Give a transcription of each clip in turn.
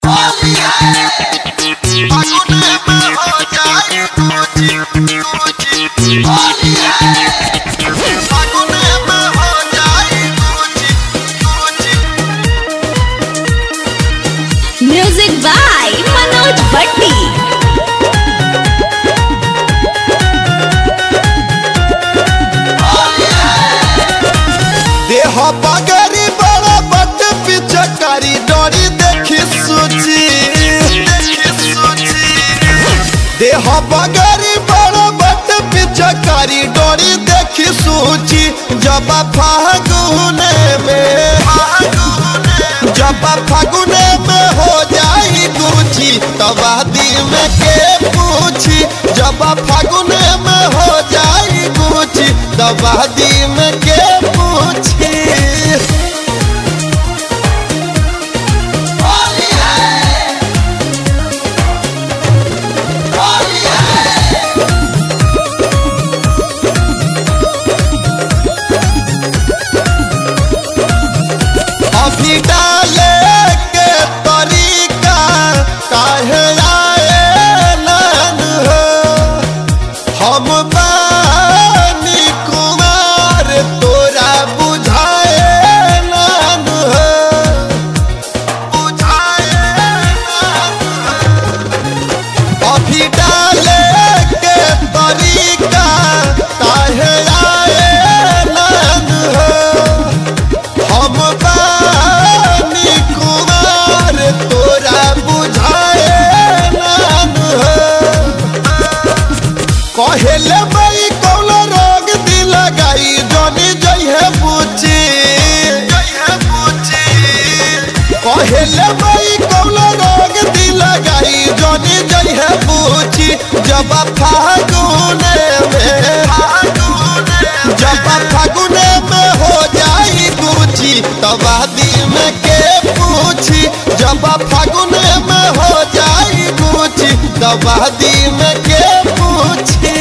Music by Manoj Bhatti. देह बगरी बड़ा बट पिचकारी डोरी देखी सूची देह बगरी बड़ा बट पिचकारी डोरी देखी सूची जब फागुने में हो जाई गुची तब आदि में के पूछी जब फागुने में हो जाई गुची तब आदि में के पूछी अभी डाले के तरीका काहे आए नन हो हम बानी कुमार तोरा बुझाए नन हो अभी डाले के तरीका काहे आए नन हो हम बानी कुमार तोरा बुझाए नन हो कहेले मई कौनो रोग दी लगाई जनी जइहे पूछी कहेले मई कौनो रोग दी लगाई जनी जइहे पूछी जब फागुने में हो जाई गुची तब आदि में के पूछी जब फागुने में हो जाई गुची तब आदि में के पूछी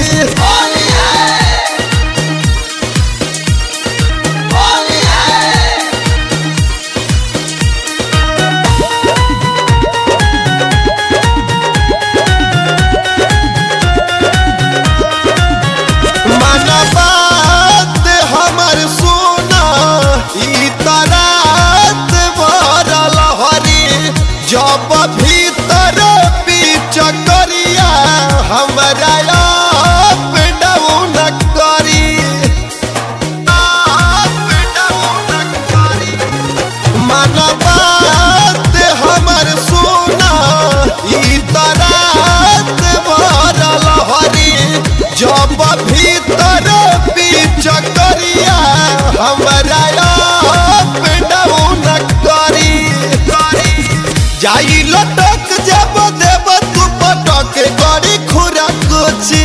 बात हमर सुना ई तरात भरल हरी जब भीतर पीछ करिया हमरा अप डाउन करी मन बात हमर सुना ई तरात भरल हरी जब भीतर पीछ करिया हमरा अप डाउन करी जाई लटक जब देव तू पटक करी खुराकुची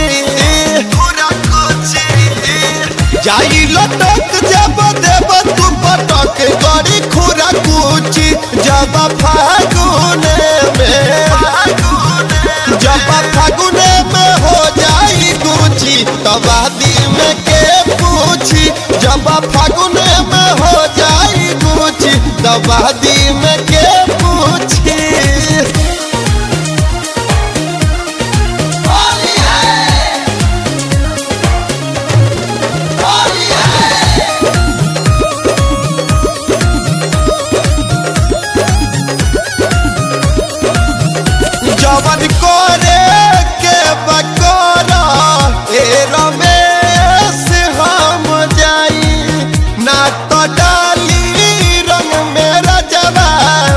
जाई लटक जब देव तू पटक करी खुराकुची जब फागुने में हो जाई गुची तब आदि में के पूछी जब फागुने में हो जाई गुची तब आदि में के पूछी जवन करे के बकरा ए रमेश हम जाई ना तो डाली रंग मेरा जवा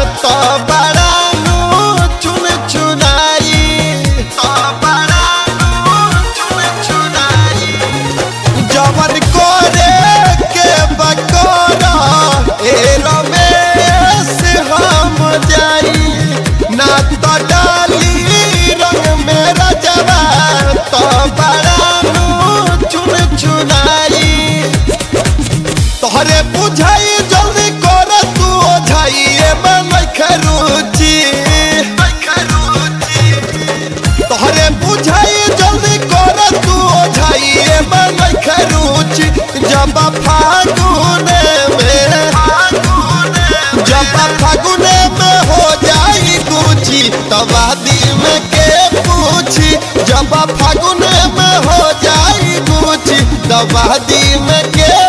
तबादी में के